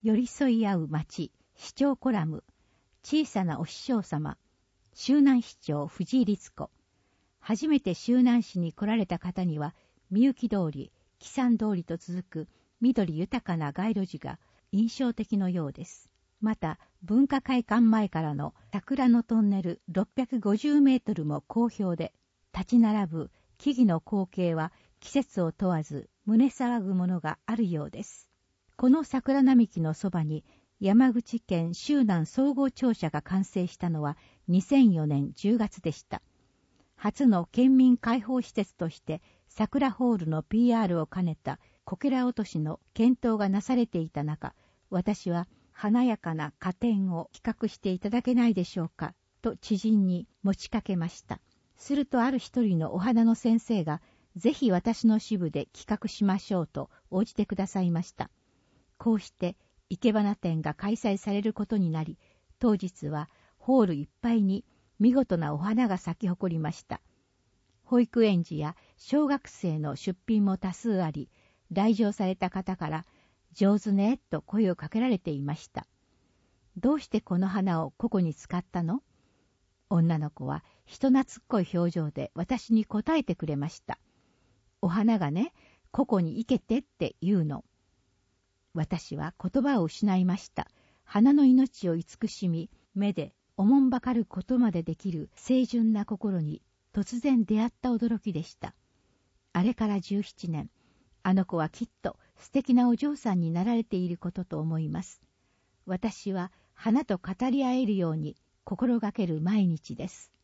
寄り添い合う町、市長コラム、小さなお師匠様、周南市長藤井律子。初めて周南市に来られた方には、みゆき通り、木山通りと続く緑豊かな街路樹が印象的のようです。また、文化会館前からの桜のトンネル650メートルも好評で、立ち並ぶ木々の光景は季節を問わず胸騒ぐものがあるようです。この桜並木のそばに山口県周南総合庁舎が完成したのは2004年10月でした。初の県民開放施設として桜ホールの PR を兼ねたこけら落としの検討がなされていた中、私は華やかな花展を企画していただけないでしょうかと知人に持ちかけました。するとある一人のお花の先生がぜひ私の支部で企画しましょうと応じてくださいました。こうして生け花展が開催されることになり、当日はホールいっぱいに見事なお花が咲き誇りました。保育園児や小学生の出品も多数あり、来場された方から上手ねと声をかけられていました。どうしてこの花をここに使ったの？女の子は人懐っこい表情で私に答えてくれました。お花がね、ここに行けてって言うの。私は言葉を失いました。花の命を慈しみ、目でおもんばかることまでできる清純な心に突然出会った驚きでした。あれから17年、あの子はきっと素敵なお嬢さんになられていることと思います。私は花と語り合えるように心がける毎日です。